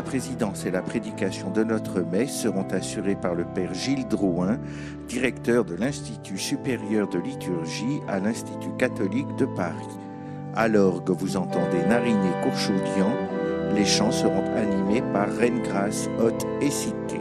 présidence et la prédication de notre messe seront assurées par le Père Gilles Drouin, directeur de l'Institut supérieur de liturgie à l'Institut catholique de Paris. À l'orgue, vous entendez Nariné Courchoudian. Les chants seront animés par Reine Grace, Haute et Siquet.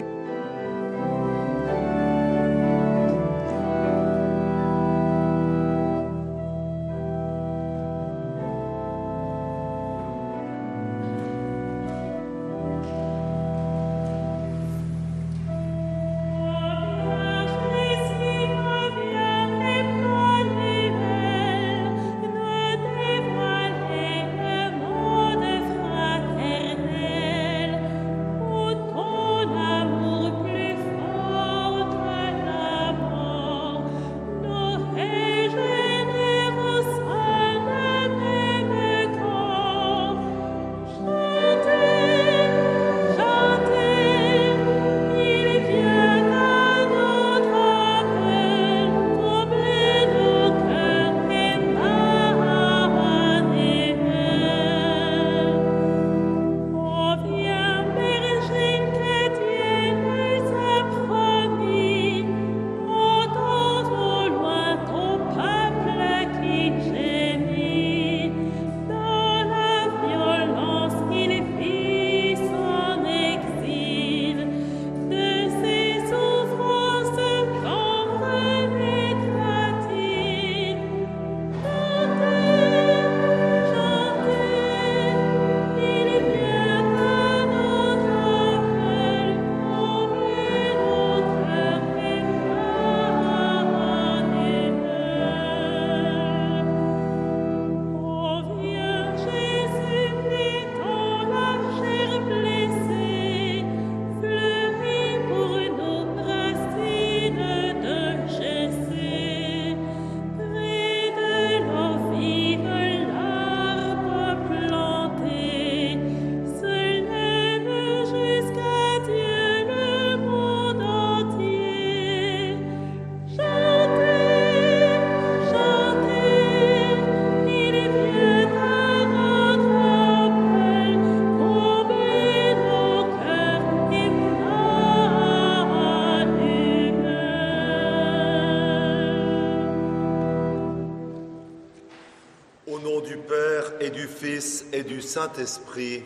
Et du Saint-Esprit,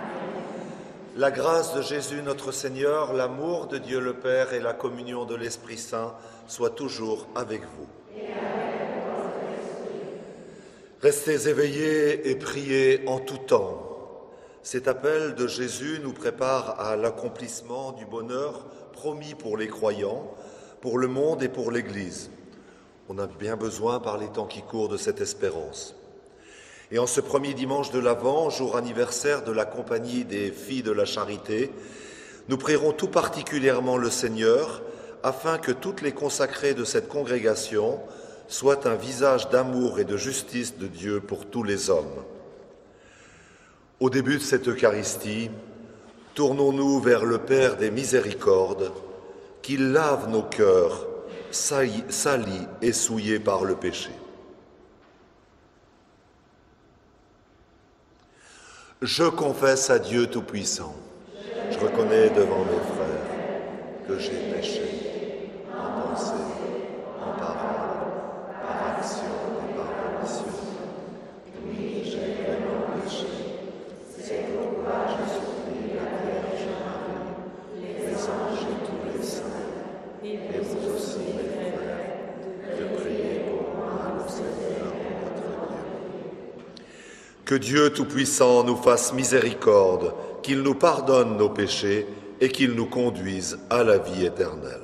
la grâce de Jésus notre Seigneur, l'amour de Dieu le Père et la communion de l'Esprit Saint soient toujours avec vous. Restez éveillés et priez en tout temps. Cet appel de Jésus nous prépare à l'accomplissement du bonheur promis pour les croyants, pour le monde et pour l'Église. On a bien besoin par les temps qui courent de cette espérance. Et en ce premier dimanche de l'Avent, jour anniversaire de la Compagnie des Filles de la Charité, nous prierons tout particulièrement le Seigneur afin que toutes les consacrées de cette congrégation soient un visage d'amour et de justice de Dieu pour tous les hommes. Au début de cette Eucharistie, tournons-nous vers le Père des miséricordes, qu'il lave nos cœurs, salis et souillés par le péché. Je confesse à Dieu Tout-Puissant, je reconnais devant mes frères que j'ai péché en pensée, en parole, par action et par omission. Oui, j'ai vraiment péché. C'est pourquoi je supplie la Vierge Marie, les anges et tous les saints, et vous aussi, mes frères, de prier pour moi, le Seigneur, notre Dieu. Que Dieu Tout-Puissant nous fasse miséricorde, qu'il nous pardonne nos péchés et qu'il nous conduise à la vie éternelle.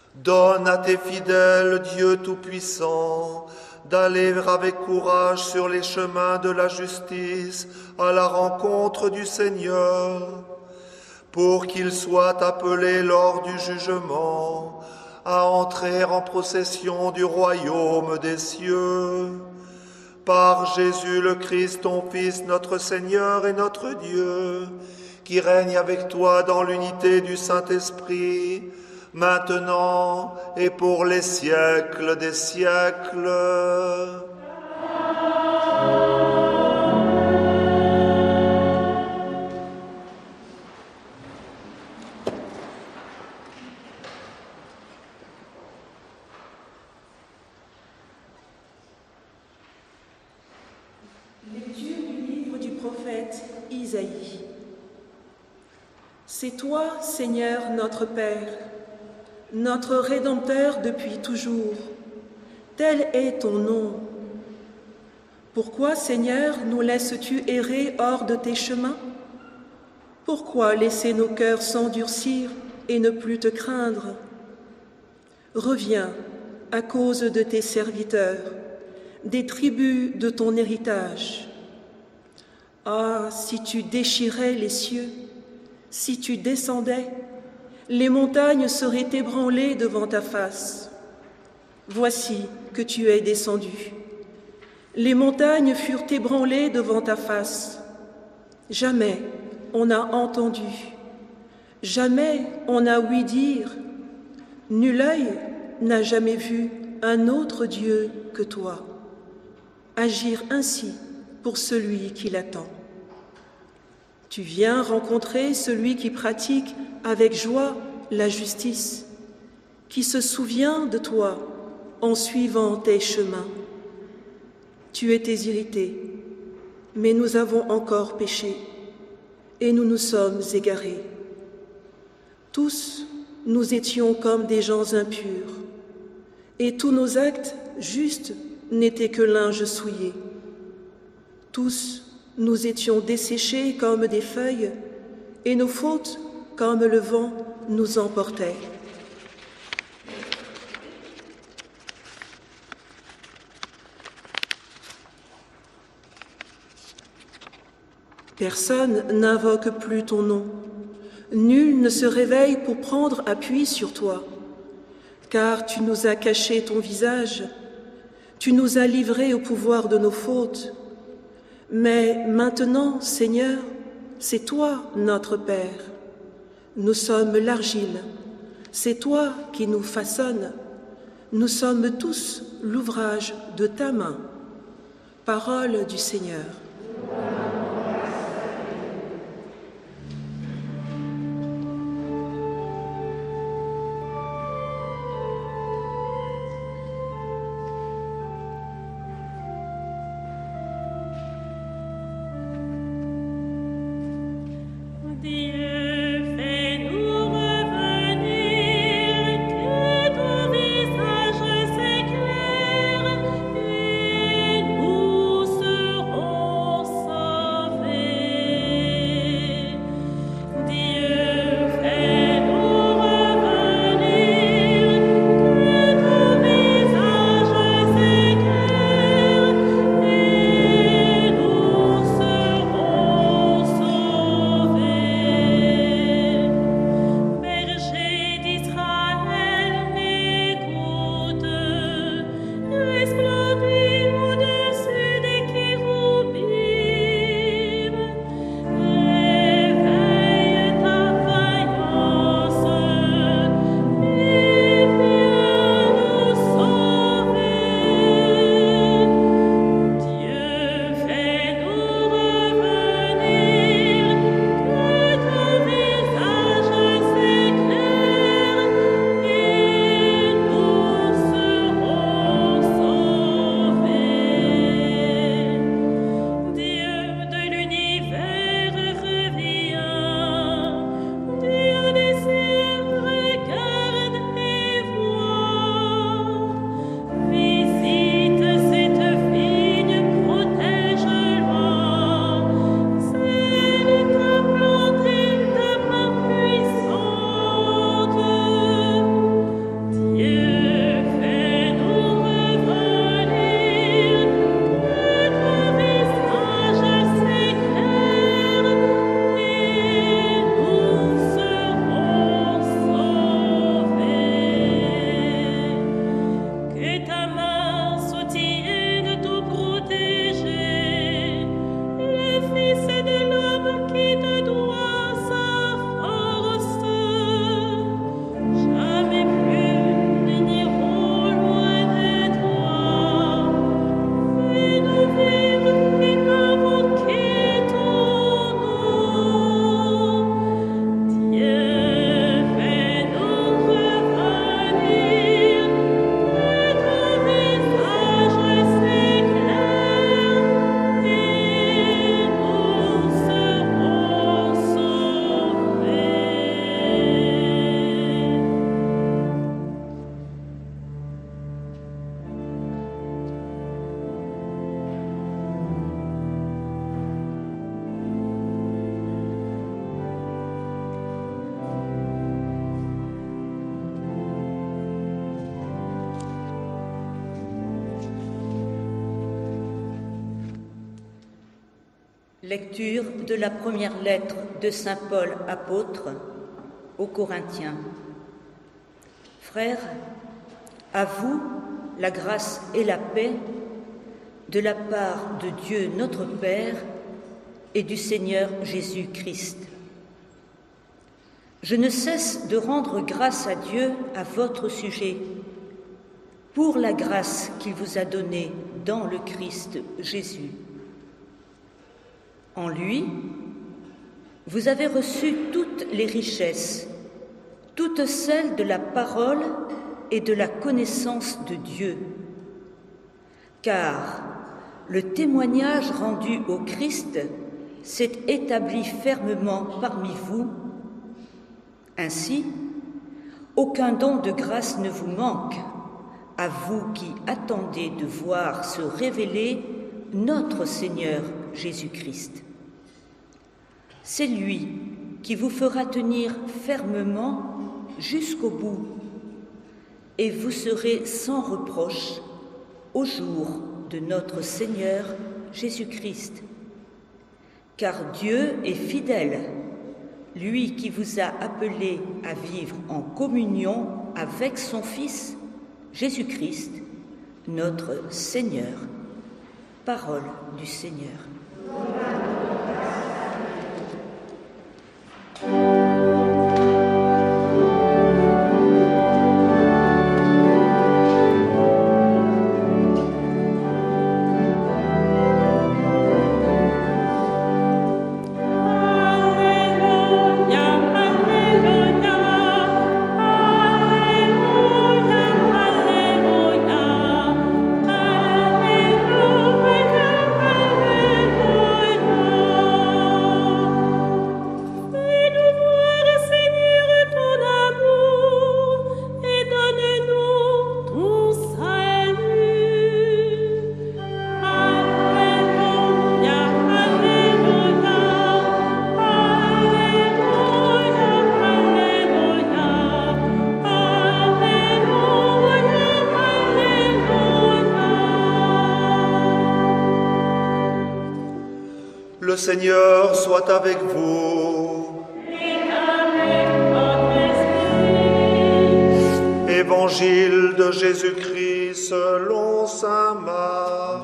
Donne à tes fidèles, Dieu Tout-Puissant, d'aller avec courage sur les chemins de la justice à la rencontre du Seigneur, pour qu'ils soient appelés lors du jugement à entrer en procession du royaume des cieux. Par Jésus le Christ, ton Fils, notre Seigneur et notre Dieu, qui règne avec toi dans l'unité du Saint-Esprit, maintenant et pour les siècles des siècles. Lecture du livre du prophète Isaïe. C'est toi, Seigneur, notre Père, notre Rédempteur depuis toujours. Tel est ton nom. Pourquoi, Seigneur, nous laisses-tu errer hors de tes chemins? Pourquoi laisser nos cœurs s'endurcir et ne plus te craindre? Reviens à cause de tes serviteurs, des tribus de ton héritage. Ah, si tu déchirais les cieux, si tu descendais, les montagnes seraient ébranlées devant ta face. Voici que tu es descendu. Les montagnes furent ébranlées devant ta face. Jamais on n'a entendu, jamais on n'a ouï dire, nul œil n'a jamais vu un autre Dieu que toi, agir ainsi pour celui qui l'attend. Tu viens rencontrer celui qui pratique avec joie la justice, qui se souvient de toi en suivant tes chemins. Tu étais irrité, mais nous avons encore péché, et nous nous sommes égarés. Tous, nous étions comme des gens impurs, et tous nos actes justes n'étaient que linge souillé. Tous, nous étions desséchés comme des feuilles, et nos fautes, comme le vent, nous emportaient. Personne n'invoque plus ton nom. Nul ne se réveille pour prendre appui sur toi, car tu nous as caché ton visage, tu nous as livrés au pouvoir de nos fautes. Mais maintenant, Seigneur, c'est toi notre Père. Nous sommes l'argile, c'est toi qui nous façonnes. Nous sommes tous l'ouvrage de ta main. Parole du Seigneur. Nous serons Lecture de la première lettre de saint Paul apôtre aux Corinthiens. Frères, à vous la grâce et la paix de la part de Dieu notre Père et du Seigneur Jésus-Christ. Je ne cesse de rendre grâce à Dieu à votre sujet, pour la grâce qu'il vous a donnée dans le Christ Jésus. En lui, vous avez reçu toutes les richesses, toutes celles de la parole et de la connaissance de Dieu. Car le témoignage rendu au Christ s'est établi fermement parmi vous. Ainsi, aucun don de grâce ne vous manque, à vous qui attendez de voir se révéler notre Seigneur Jésus-Christ. C'est lui qui vous fera tenir fermement jusqu'au bout, et vous serez sans reproche au jour de notre Seigneur Jésus-Christ. Car Dieu est fidèle, lui qui vous a appelé à vivre en communion avec son Fils, Jésus-Christ, notre Seigneur. Parole du Seigneur. Le Seigneur soit avec vous. Et avec votre esprit. Évangile de Jésus-Christ selon saint Marc.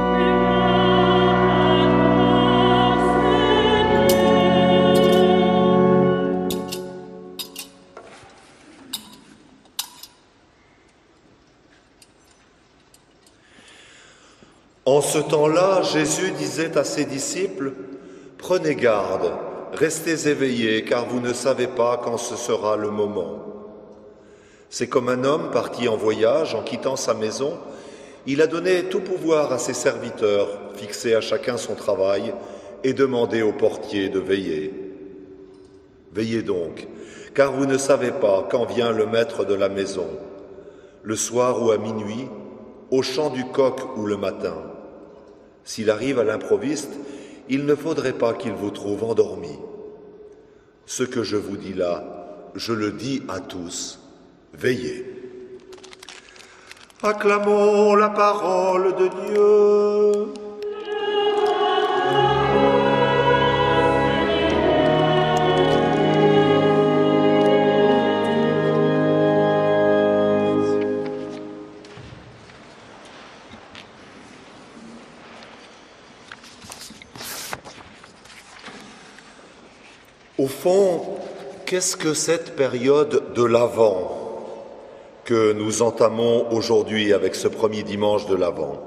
En ce temps-là, Jésus disait à ses disciples : « Prenez garde, restez éveillés, car vous ne savez pas quand ce sera le moment. » C'est comme un homme parti en voyage, en quittant sa maison, il a donné tout pouvoir à ses serviteurs, fixé à chacun son travail, et demandé au portier de veiller. Veillez donc, car vous ne savez pas quand vient le maître de la maison, le soir ou à minuit, au chant du coq ou le matin. S'il arrive à l'improviste, il ne faudrait pas qu'il vous trouve endormi. Ce que je vous dis là, je le dis à tous, veillez. Acclamons la parole de Dieu. Au fond, qu'est-ce que cette période de l'Avent que nous entamons aujourd'hui avec ce premier dimanche de l'Avent?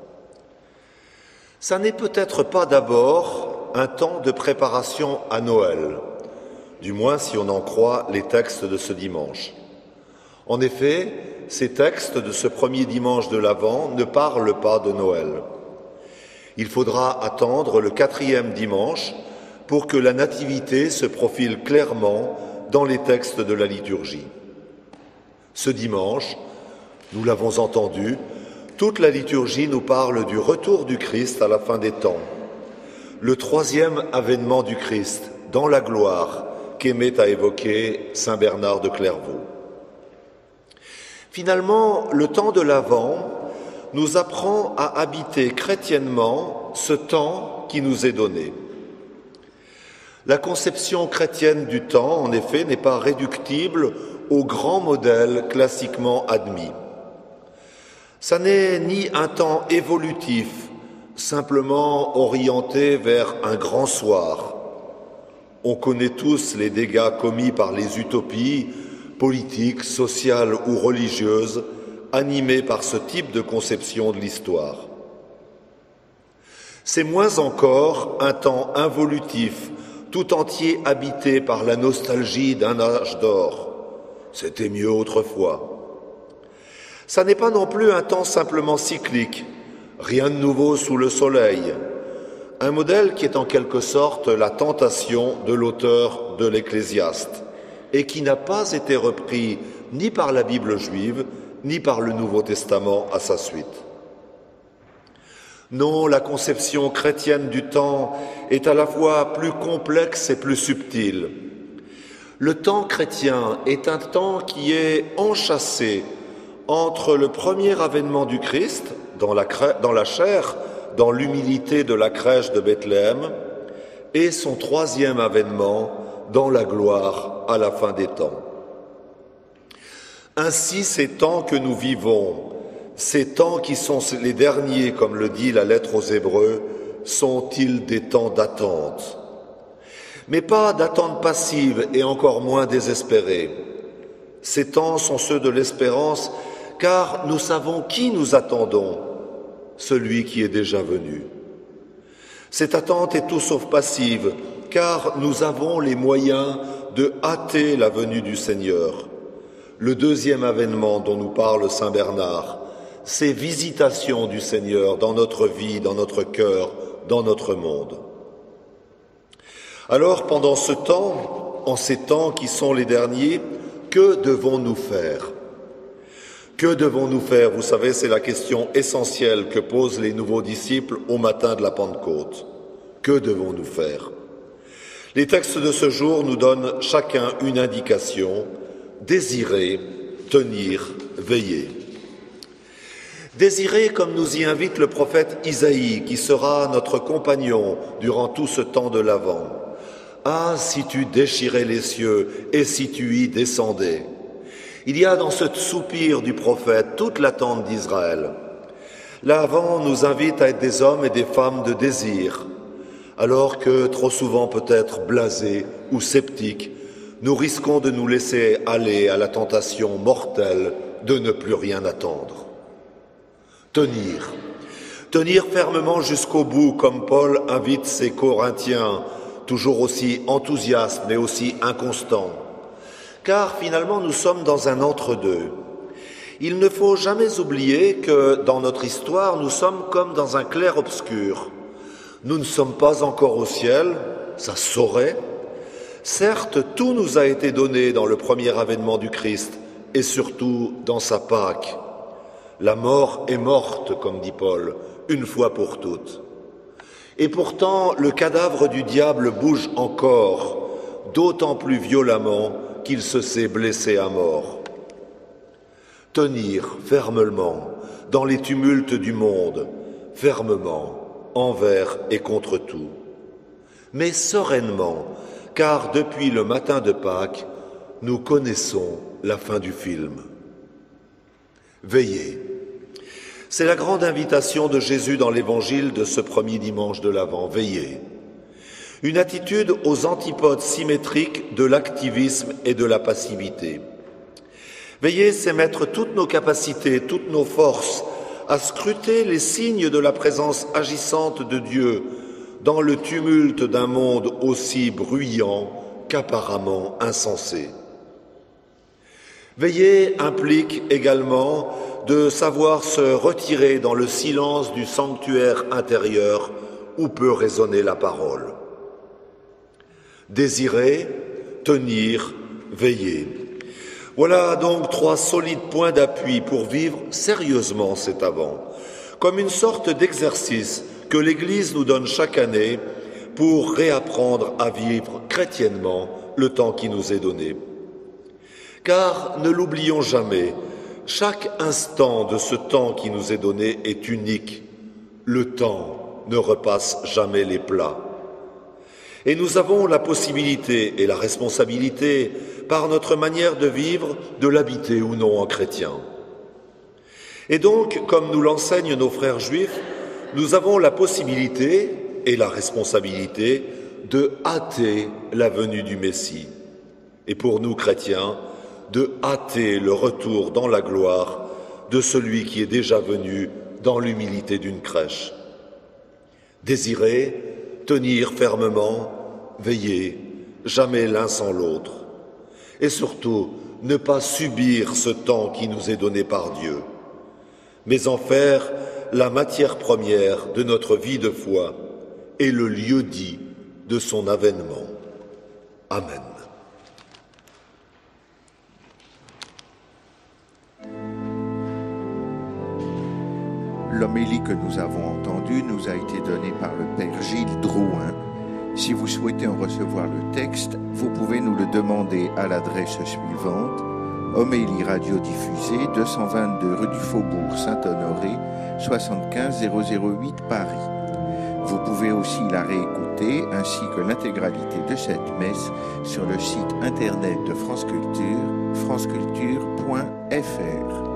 Ça n'est peut-être pas d'abord un temps de préparation à Noël, du moins si on en croit les textes de ce dimanche. En effet, ces textes de ce premier dimanche de l'Avent ne parlent pas de Noël. Il faudra attendre le 4e dimanche pour que la nativité se profile clairement dans les textes de la liturgie. Ce dimanche, nous l'avons entendu, toute la liturgie nous parle du retour du Christ à la fin des temps, le 3e avènement du Christ dans la gloire qu'aimait à évoquer saint Bernard de Clairvaux. Finalement, le temps de l'Avent nous apprend à habiter chrétiennement ce temps qui nous est donné. La conception chrétienne du temps, en effet, n'est pas réductible au grand modèle classiquement admis. Ça n'est ni un temps évolutif, simplement orienté vers un grand soir. On connaît tous les dégâts commis par les utopies politiques, sociales ou religieuses, animées par ce type de conception de l'histoire. C'est moins encore un temps involutif, tout entier habité par la nostalgie d'un âge d'or. C'était mieux autrefois. Ça n'est pas non plus un temps simplement cyclique, rien de nouveau sous le soleil. Un modèle qui est en quelque sorte la tentation de l'auteur de l'Ecclésiaste et qui n'a pas été repris ni par la Bible juive, ni par le Nouveau Testament à sa suite. Non, la conception chrétienne du temps est à la fois plus complexe et plus subtile. Le temps chrétien est un temps qui est enchâssé entre le premier avènement du Christ, dans la chair, dans l'humilité de la crèche de Bethléem, et son troisième avènement, dans la gloire à la fin des temps. Ainsi, ces temps que nous vivons, ces temps qui sont les derniers, comme le dit la lettre aux Hébreux, sont-ils des temps d'attente? Mais pas d'attente passive et encore moins désespérée. Ces temps sont ceux de l'espérance, car nous savons qui nous attendons, celui qui est déjà venu. Cette attente est tout sauf passive, car nous avons les moyens de hâter la venue du Seigneur. Le deuxième avènement dont nous parle saint Bernard, ces visitations du Seigneur dans notre vie, dans notre cœur, dans notre monde. Alors, pendant ce temps, en ces temps qui sont les derniers, que devons-nous faire? Que devons-nous faire? Vous savez, c'est la question essentielle que posent les nouveaux disciples au matin de la Pentecôte. Que devons-nous faire? Les textes de ce jour nous donnent chacun une indication: désirer, tenir, veiller. Désirer, comme nous y invite le prophète Isaïe, qui sera notre compagnon durant tout ce temps de l'Avent. Ah, si tu déchirais les cieux et si tu y descendais! Il y a dans ce soupir du prophète toute l'attente d'Israël. L'Avent nous invite à être des hommes et des femmes de désir, alors que, trop souvent peut-être blasés ou sceptiques, nous risquons de nous laisser aller à la tentation mortelle de ne plus rien attendre. Tenir fermement jusqu'au bout, comme Paul invite ses Corinthiens, toujours aussi enthousiastes mais aussi inconstants. Car finalement nous sommes dans un entre-deux. Il ne faut jamais oublier que dans notre histoire nous sommes comme dans un clair-obscur. Nous ne sommes pas encore au ciel, ça saurait. Certes, tout nous a été donné dans le premier avènement du Christ et surtout dans sa Pâque. La mort est morte, comme dit Paul, une fois pour toutes. Et pourtant, le cadavre du diable bouge encore, d'autant plus violemment qu'il se sait blessé à mort. Tenir fermement dans les tumultes du monde, fermement, envers et contre tout. Mais sereinement, car depuis le matin de Pâques, nous connaissons la fin du film. Veillez. C'est la grande invitation de Jésus dans l'évangile de ce premier dimanche de l'Avent. Veillez. Une attitude aux antipodes symétriques de l'activisme et de la passivité. Veiller, c'est mettre toutes nos capacités, toutes nos forces à scruter les signes de la présence agissante de Dieu dans le tumulte d'un monde aussi bruyant qu'apparemment insensé. Veiller implique également de savoir se retirer dans le silence du sanctuaire intérieur où peut résonner la parole. Désirer, tenir, veiller. Voilà donc 3 solides points d'appui pour vivre sérieusement cet Avent, comme une sorte d'exercice que l'Église nous donne chaque année pour réapprendre à vivre chrétiennement le temps qui nous est donné. Car, ne l'oublions jamais, chaque instant de ce temps qui nous est donné est unique. Le temps ne repasse jamais les plats. Et nous avons la possibilité et la responsabilité, par notre manière de vivre, de l'habiter ou non en chrétien. Et donc, comme nous l'enseignent nos frères juifs, nous avons la possibilité et la responsabilité de hâter la venue du Messie. Et pour nous chrétiens, de hâter le retour dans la gloire de celui qui est déjà venu dans l'humilité d'une crèche. Désirer, tenir fermement, veiller, jamais l'un sans l'autre. Et surtout, ne pas subir ce temps qui nous est donné par Dieu, mais en faire la matière première de notre vie de foi et le lieu dit de son avènement. Amen. L'homélie que nous avons entendue nous a été donnée par le Père Gilles Drouin. Si vous souhaitez en recevoir le texte, vous pouvez nous le demander à l'adresse suivante: Homélie radiodiffusée, 222 rue du Faubourg Saint-Honoré, 75 008 Paris. Vous pouvez aussi la réécouter, ainsi que l'intégralité de cette messe, sur le site internet de France Culture, franceculture.fr.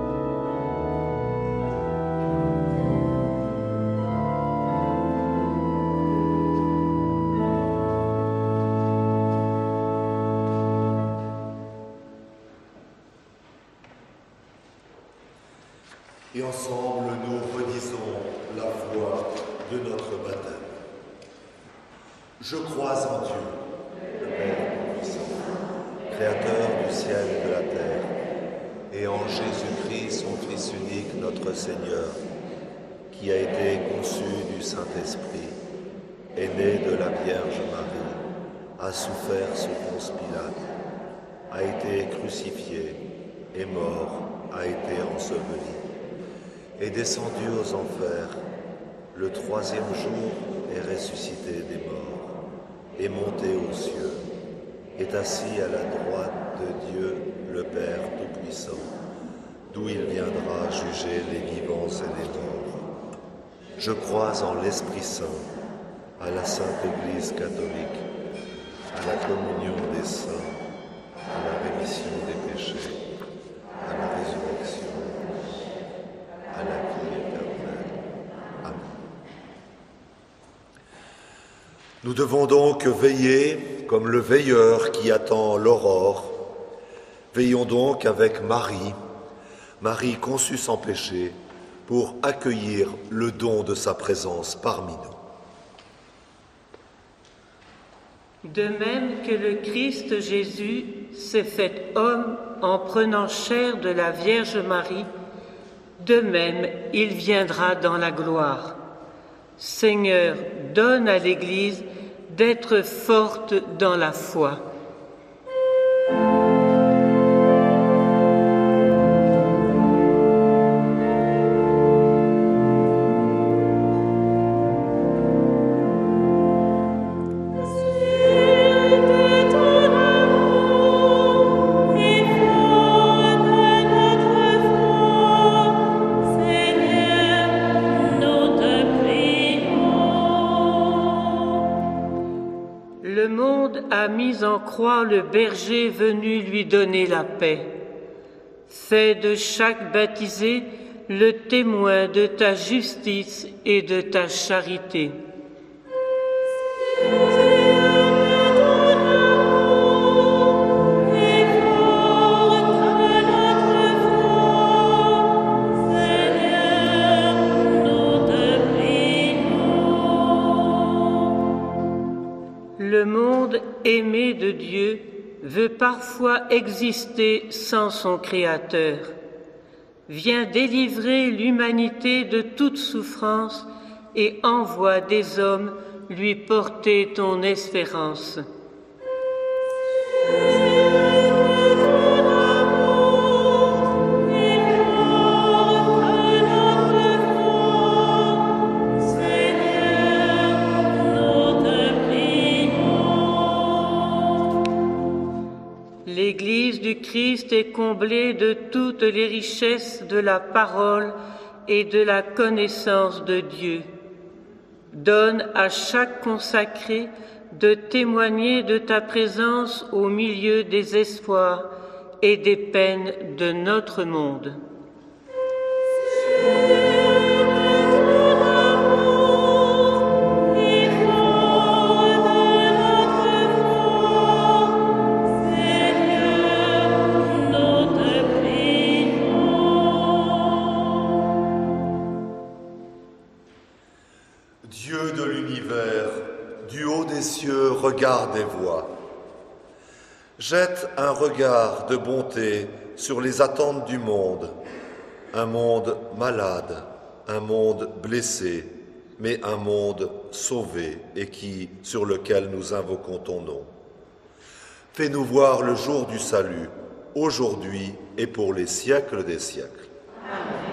Et ensemble, nous redisons la voix de notre baptême. Je crois en Dieu, le Père Tout-Puissant, Créateur du ciel et de la terre, et en Jésus-Christ, son Fils unique, notre Seigneur, qui a été conçu du Saint-Esprit, est né de la Vierge Marie, a souffert sous Ponce Pilate, a été crucifié, est mort, a été enseveli, est descendu aux enfers, le troisième jour est ressuscité des morts, est monté aux cieux, est assis à la droite de Dieu, le Père Tout-Puissant, d'où il viendra juger les vivants et les morts. Je crois en l'Esprit Saint, à la Sainte Église catholique, à la communion des saints, à la rémission des péchés, à la résurrection, à la vie éternelle. Amen. Nous devons donc veiller comme le veilleur qui attend l'aurore. Veillons donc avec Marie, Marie conçue sans péché, pour accueillir le don de sa présence parmi nous. De même que le Christ Jésus s'est fait homme en prenant chair de la Vierge Marie, de même il viendra dans la gloire. Seigneur, donne à l'Église d'être forte dans la foi. A mis en croix le berger venu lui donner la paix. Fais de chaque baptisé le témoin de ta justice et de ta charité. Le monde aimé de Dieu veut parfois exister sans son Créateur. Viens délivrer l'humanité de toute souffrance et envoie des hommes lui porter ton espérance. L'Église du Christ est comblée de toutes les richesses de la parole et de la connaissance de Dieu. Donne à chaque consacré de témoigner de ta présence au milieu des espoirs et des peines de notre monde. Dieu de l'univers, du haut des cieux, regarde et vois. Jette un regard de bonté sur les attentes du monde, un monde malade, un monde blessé, mais un monde sauvé et sur lequel nous invoquons ton nom. Fais-nous voir le jour du salut, aujourd'hui et pour les siècles des siècles. Amen.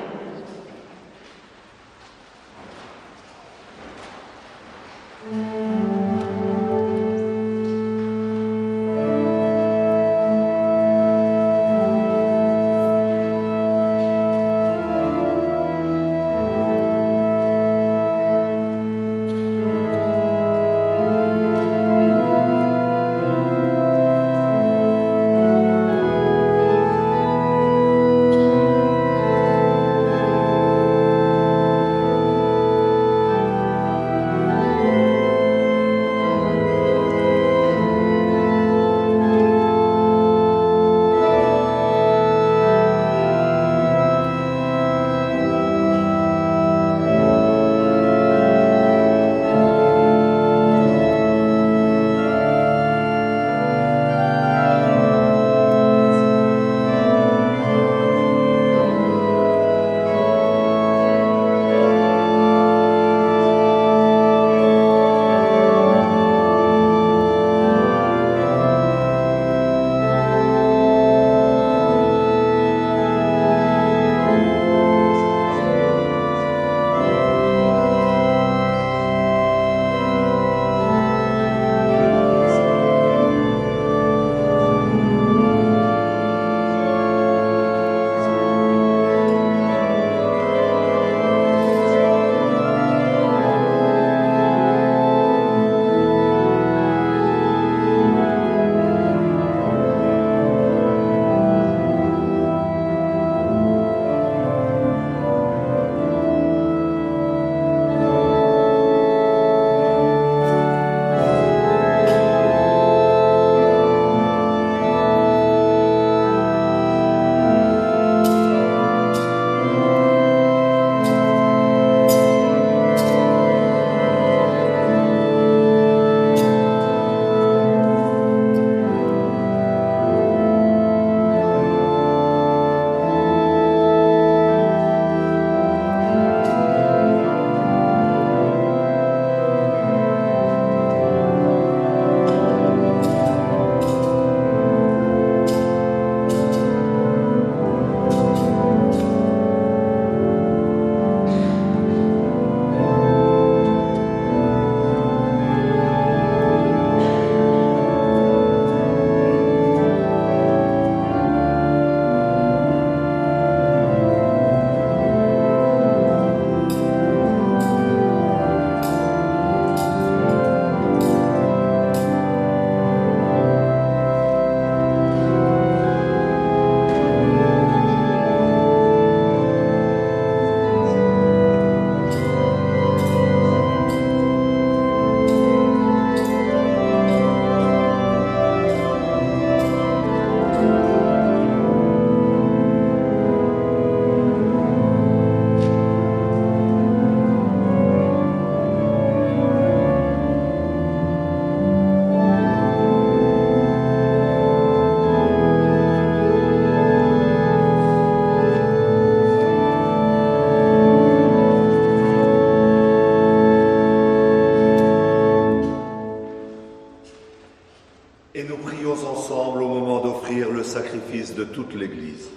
de toute l'Église.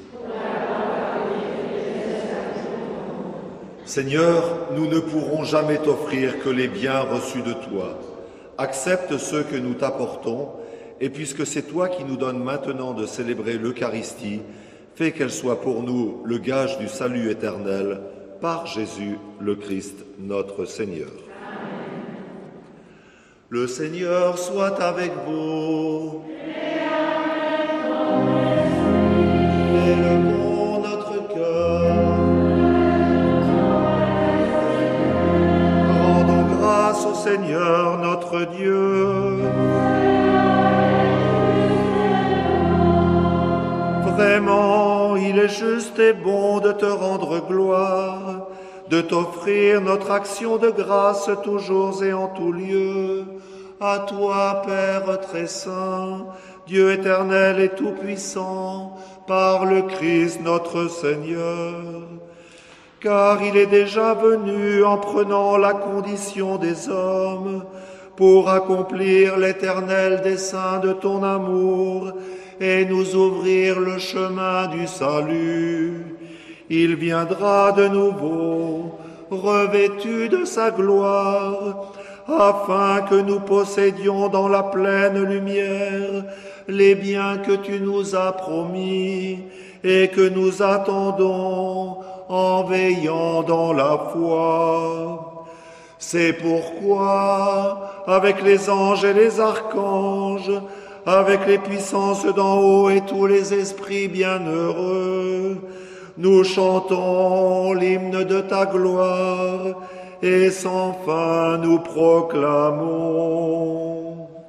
Seigneur, nous ne pourrons jamais t'offrir que les biens reçus de toi. Accepte ceux que nous t'apportons, et puisque c'est toi qui nous donnes maintenant de célébrer l'Eucharistie, fais qu'elle soit pour nous le gage du salut éternel, par Jésus le Christ, notre Seigneur. Amen. Le Seigneur soit avec vous. Élevons notre cœur. Rendons grâce au Seigneur notre Dieu. Vraiment, il est juste et bon de te rendre gloire, de t'offrir notre action de grâce toujours et en tout lieu. À toi, Père très saint, Dieu éternel et tout-puissant, par le Christ notre Seigneur. Car il est déjà venu en prenant la condition des hommes pour accomplir l'éternel dessein de ton amour et nous ouvrir le chemin du salut. Il viendra de nouveau, revêtu de sa gloire, afin que nous possédions dans la pleine lumière les biens que tu nous as promis et que nous attendons en veillant dans la foi. C'est pourquoi, avec les anges et les archanges, avec les puissances d'en haut et tous les esprits bienheureux, nous chantons l'hymne de ta gloire et sans fin nous proclamons.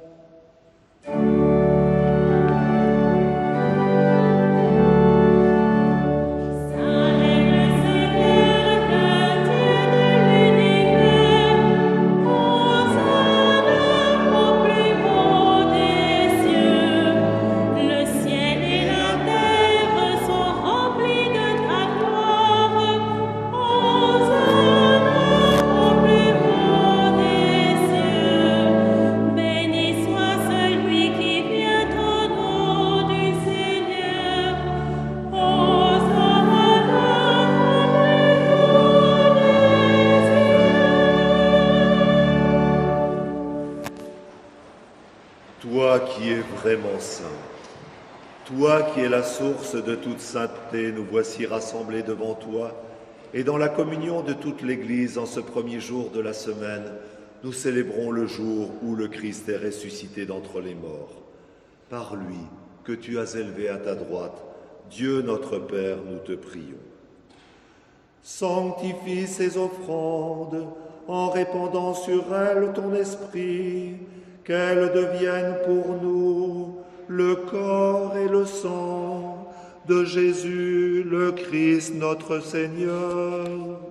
Vraiment saint. Toi qui es la source de toute sainteté, nous voici rassemblés devant toi et dans la communion de toute l'Église en ce premier jour de la semaine, nous célébrons le jour où le Christ est ressuscité d'entre les morts. Par lui, que tu as élevé à ta droite, Dieu notre Père, nous te prions. Sanctifie ces offrandes en répandant sur elles ton esprit, qu'elles deviennent pour nous le corps et le sang de Jésus, le Christ notre Seigneur.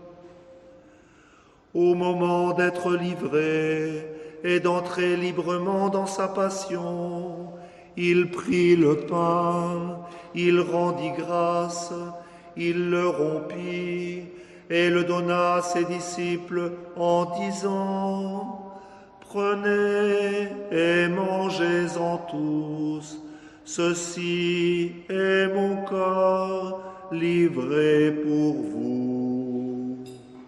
Au moment d'être livré et d'entrer librement dans sa passion, il prit le pain, il rendit grâce, il le rompit et le donna à ses disciples en disant: Prenez et mangez-en tous, ceci est mon corps livré pour vous.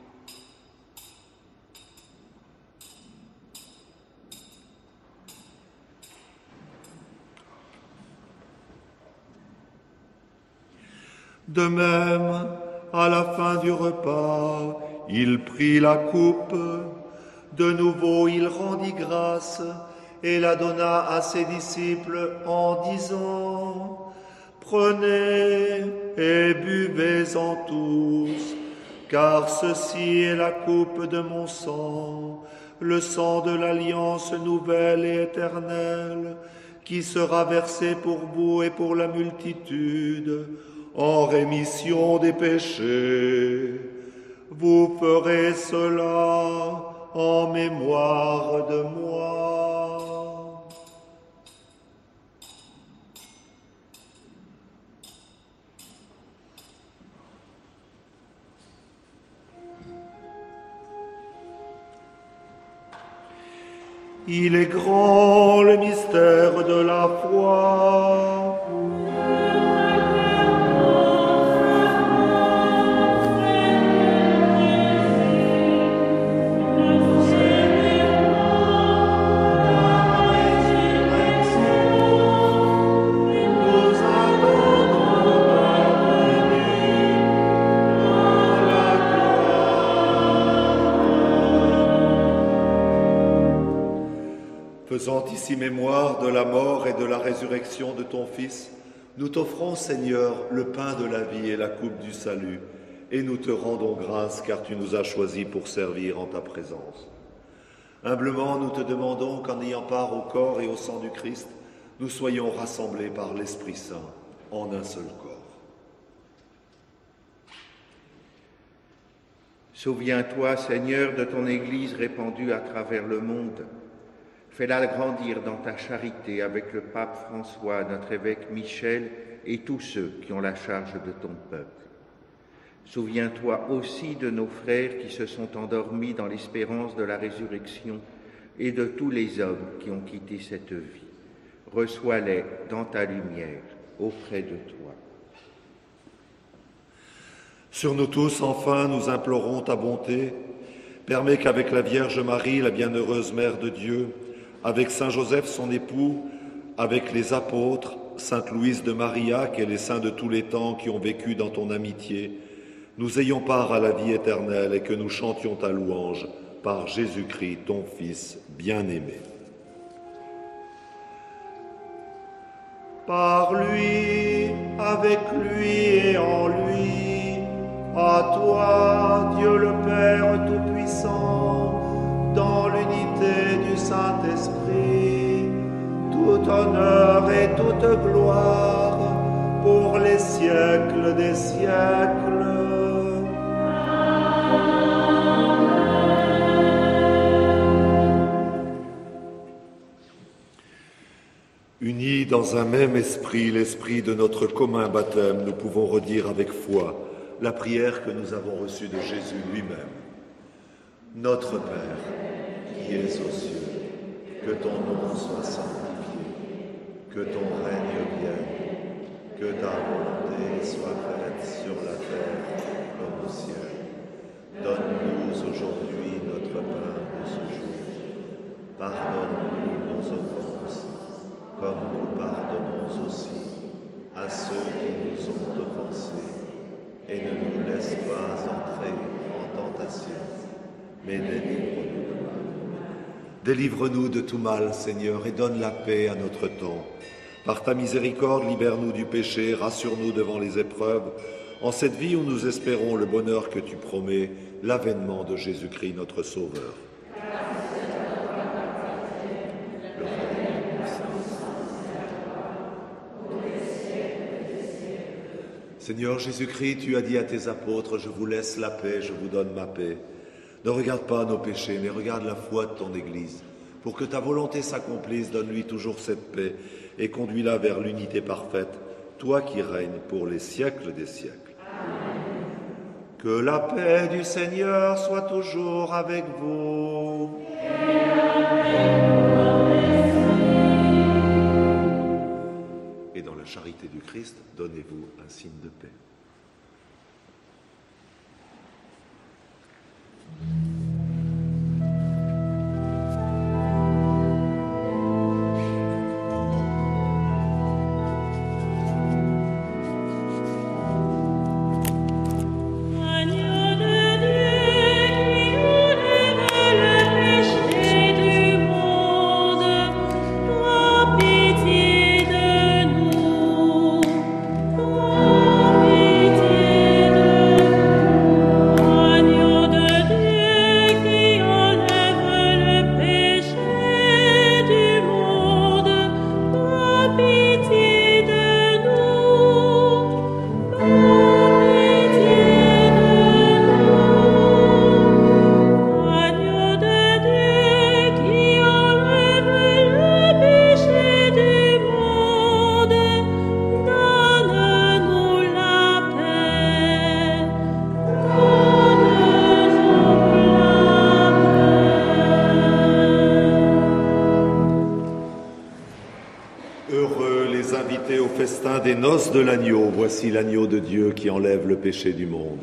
De même, à la fin du repas, il prit la coupe. De nouveau, il rendit grâce et la donna à ses disciples en disant: Prenez et buvez-en tous, car ceci est la coupe de mon sang, le sang de l'alliance nouvelle et éternelle, qui sera versé pour vous et pour la multitude, en rémission des péchés. Vous ferez cela en mémoire de moi. Il est grand le mystère de la foi. Faisant ici mémoire de la mort et de la résurrection de ton Fils, nous t'offrons, Seigneur, le pain de la vie et la coupe du salut, et nous te rendons grâce car tu nous as choisis pour servir en ta présence. Humblement, nous te demandons qu'en ayant part au corps et au sang du Christ, nous soyons rassemblés par l'Esprit Saint en un seul corps. Souviens-toi, Seigneur, de ton Église répandue à travers le monde. Fais-la grandir dans ta charité avec le pape François, notre évêque Michel et tous ceux qui ont la charge de ton peuple. Souviens-toi aussi de nos frères qui se sont endormis dans l'espérance de la résurrection et de tous les hommes qui ont quitté cette vie. Reçois-les dans ta lumière, auprès de toi. Sur nous tous, enfin, nous implorons ta bonté. Permets qu'avec la Vierge Marie, la bienheureuse Mère de Dieu, avec Saint Joseph, son époux, avec les apôtres, Sainte Louise de Marillac et les saints de tous les temps qui ont vécu dans ton amitié, nous ayons part à la vie éternelle et que nous chantions ta louange par Jésus-Christ, ton Fils bien-aimé. Par lui, avec lui et en lui, à toi, Dieu le Père Tout-Puissant, dans l'unité du Saint-Esprit, tout honneur et toute gloire pour les siècles des siècles. Unis dans un même esprit, l'esprit de notre commun baptême, nous pouvons redire avec foi la prière que nous avons reçue de Jésus lui-même. Notre Père, qui es aux cieux, que ton nom soit sanctifié, que ton règne vienne, que ta volonté soit faite sur la terre comme au ciel. Donne-nous aujourd'hui notre pain de ce jour. Pardonne-nous nos offenses, comme nous pardonnons aussi à ceux qui nous ont offensés. Et ne nous laisse pas entrer en tentation, mais délivre-nous du mal. Délivre-nous de tout mal, Seigneur, et donne la paix à notre temps. Par ta miséricorde, libère-nous du péché, rassure-nous devant les épreuves, en cette vie où nous espérons le bonheur que tu promets, l'avènement de Jésus-Christ, notre Sauveur. Seigneur Jésus-Christ, tu as dit à tes apôtres, je vous laisse la paix, je vous donne ma paix. Ne regarde pas nos péchés, mais regarde la foi de ton Église. Pour que ta volonté s'accomplisse, donne-lui toujours cette paix et conduis-la vers l'unité parfaite, toi qui règnes pour les siècles des siècles. Que la paix du Seigneur soit toujours avec vous. Et dans la charité du Christ, donnez-vous un signe de paix. Des noces de l'agneau, voici l'agneau de Dieu qui enlève le péché du monde.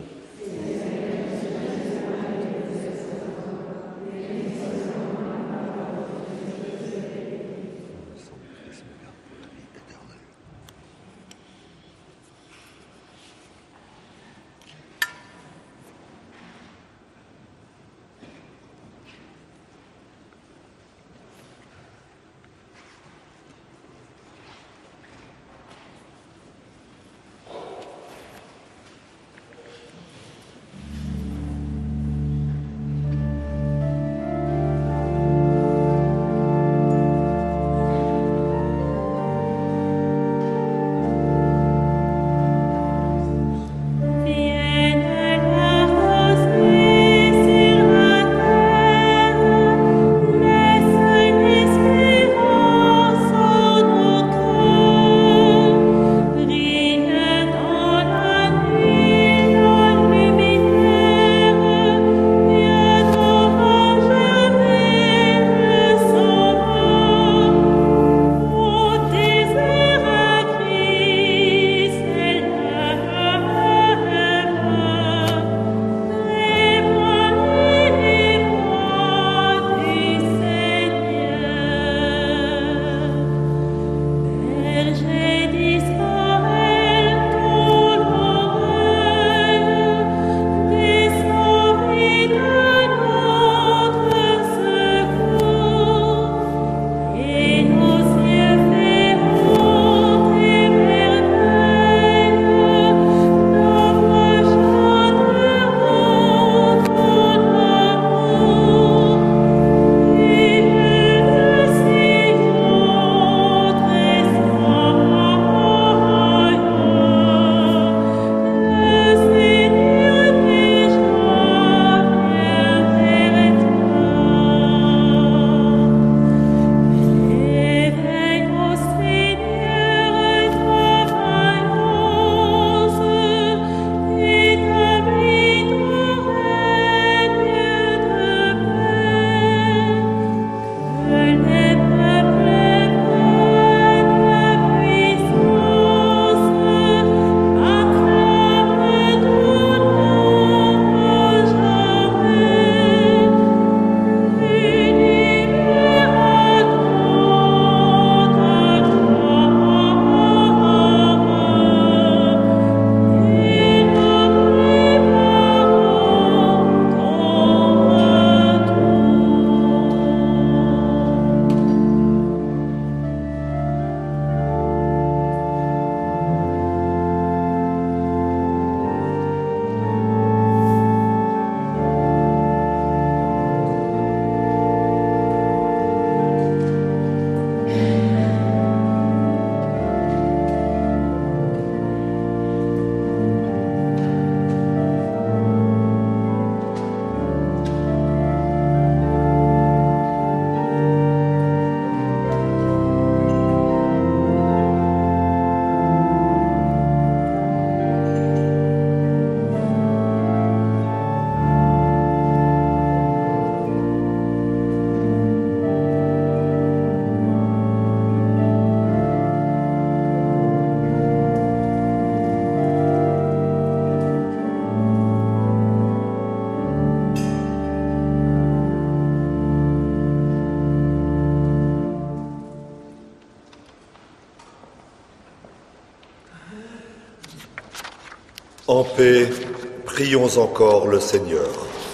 En paix, prions encore le Seigneur.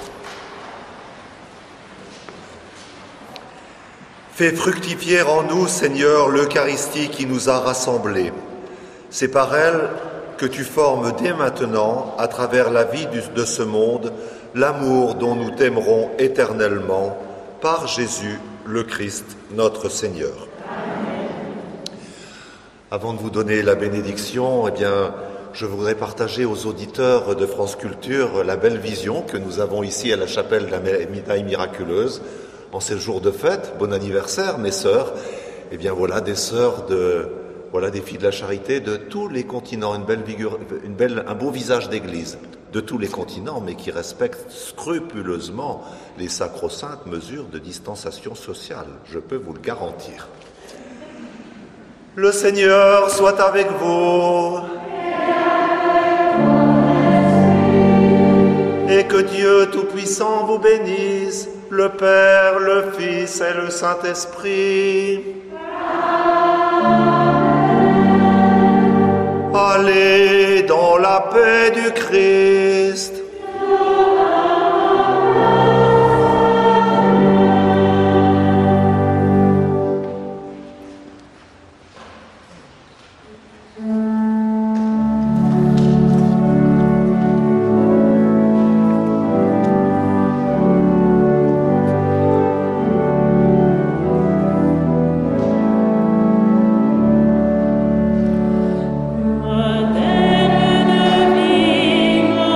Fais fructifier en nous, Seigneur, l'Eucharistie qui nous a rassemblés. C'est par elle que tu formes dès maintenant, à travers la vie de ce monde, l'amour dont nous t'aimerons éternellement, par Jésus le Christ, notre Seigneur. Amen. Avant de vous donner la bénédiction, je voudrais partager aux auditeurs de France Culture la belle vision que nous avons ici à la chapelle de la Médaille Miraculeuse. En ces jours de fête, bon anniversaire mes sœurs, des sœurs des filles de la charité de tous les continents, un beau visage d'église de tous les continents, mais qui respectent scrupuleusement les sacro-saintes mesures de distanciation sociale, je peux vous le garantir. Le Seigneur soit avec vous. Et que Dieu Tout-Puissant vous bénisse, le Père, le Fils et le Saint-Esprit. Allez dans la paix du Christ. Adèle de vie.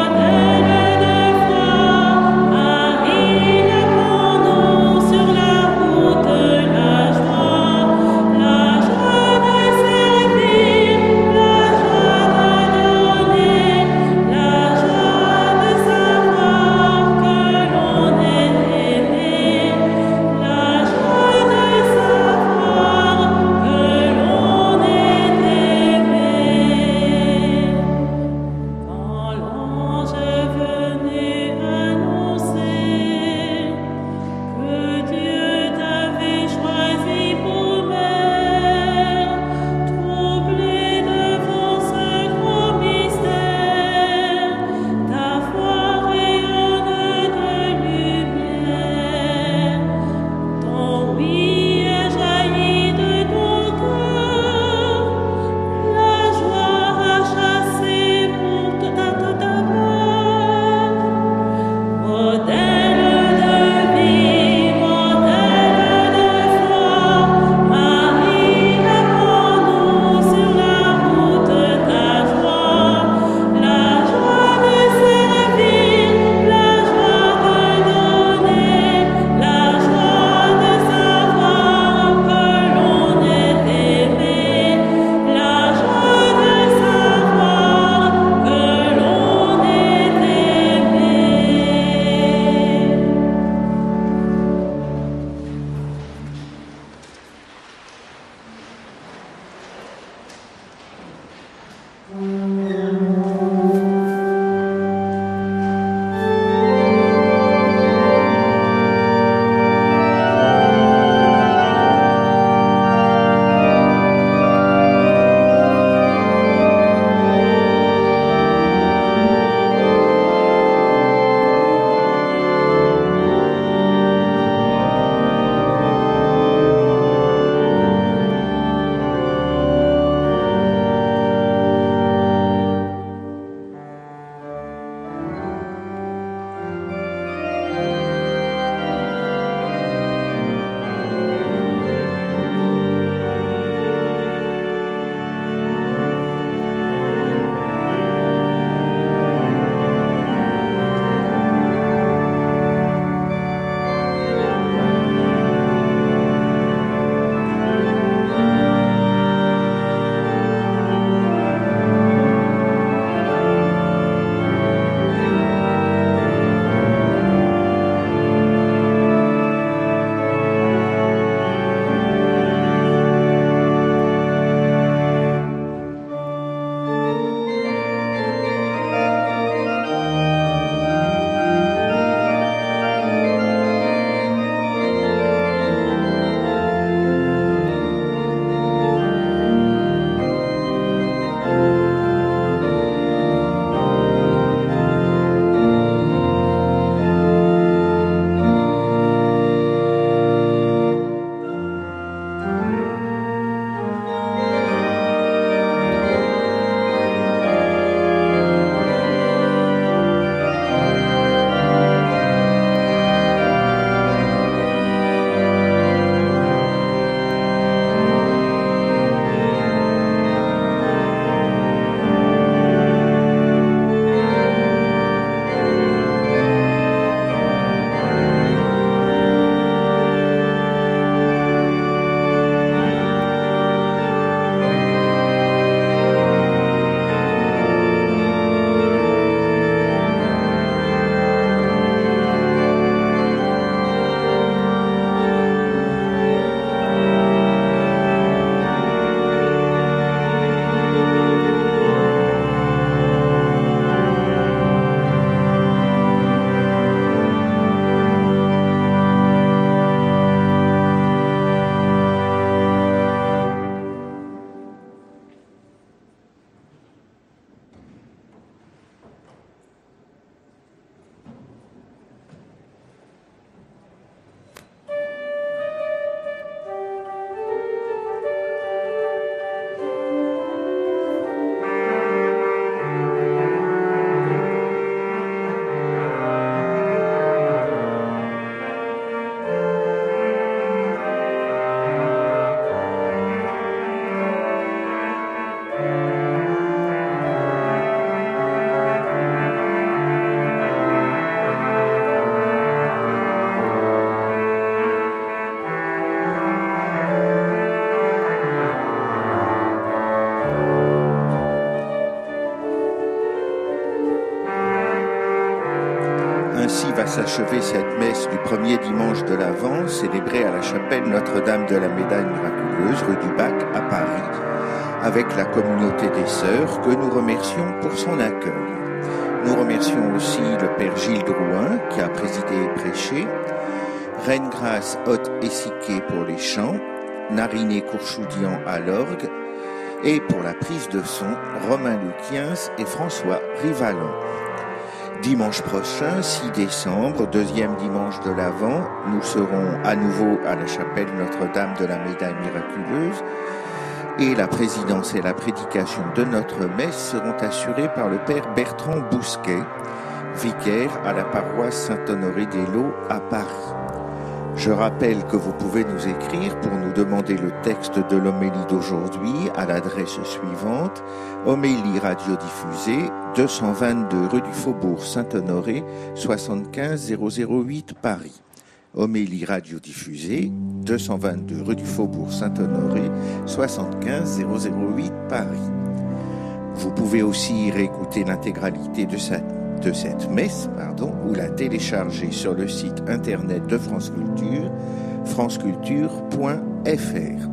Ainsi va s'achever cette messe du premier dimanche de l'Avent, célébrée à la chapelle Notre-Dame de la Médaille Miraculeuse, rue du Bac, à Paris, avec la communauté des sœurs que nous remercions pour son accueil. Nous remercions aussi le Père Gilles Drouin qui a présidé et prêché, Reine Grâce Haute Essiquet pour les chants, Nariné Courchoudian à l'orgue et pour la prise de son, Romain Luquiens et François Rivalon. Dimanche prochain, 6 décembre, deuxième dimanche de l'Avent, nous serons à nouveau à la chapelle Notre-Dame de la Médaille Miraculeuse et la présidence et la prédication de notre messe seront assurées par le Père Bertrand Bousquet, vicaire à la paroisse Saint-Honoré-des-Laux à Paris. Je rappelle que vous pouvez nous écrire pour nous demander le texte de l'homélie d'aujourd'hui à l'adresse suivante: Homélie radiodiffusée, 222 rue du Faubourg Saint-Honoré, 75 008 Paris. Homélie radiodiffusée, 222 rue du Faubourg Saint-Honoré, 75 008 Paris. Vous pouvez aussi réécouter l'intégralité de cette messe, ou la télécharger sur le site internet de France Culture, franceculture.fr.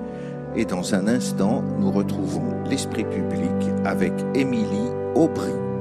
Et dans un instant, nous retrouvons l'Esprit public avec Émilie Aubry.